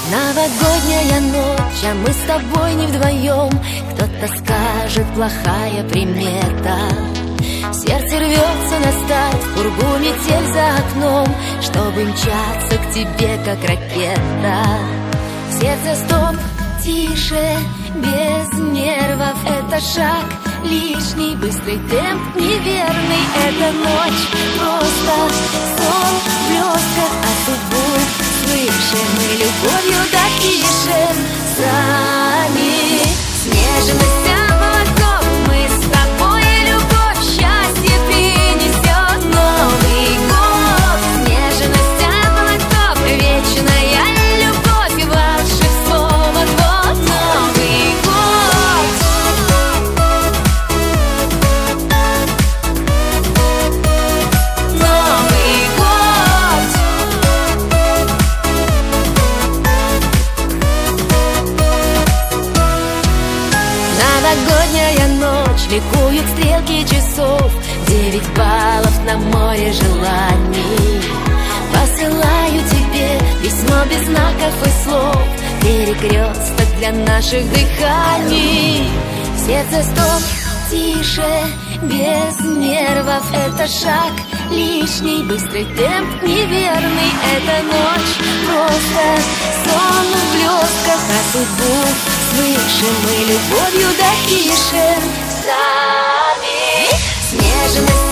Новогодняя ночь, а мы с тобой не вдвоем. Кто-то скажет, плохая примета. Сердце рвется на старт, в пургу метель за окном, чтобы мчаться к тебе, как ракета. Сердце стоп, тише, без нервов. Это шаг лишний, быстрый темп неверный. Эта ночь просто сон в блестках, а судьбу свыше мы любовью допишем сами. Снежность облаков, мы с тобой, любовь, счастье принесет Новый год. Снежность облаков, вечная любовь, волшебство, вот-вот Новый год. Новый год. Новогодняя ночь, ликуют стрелки часов, 9 баллов на море желаний. Посылаю тебе письмо без знаков и слов, перекресток для наших дыханий. Сердце стоп, тише, без нервов. Это шаг лишний, быстрый темп неверный. Эта ночь просто сон в блестках, а судьбу свыше мы любовью допишем сами. Снежность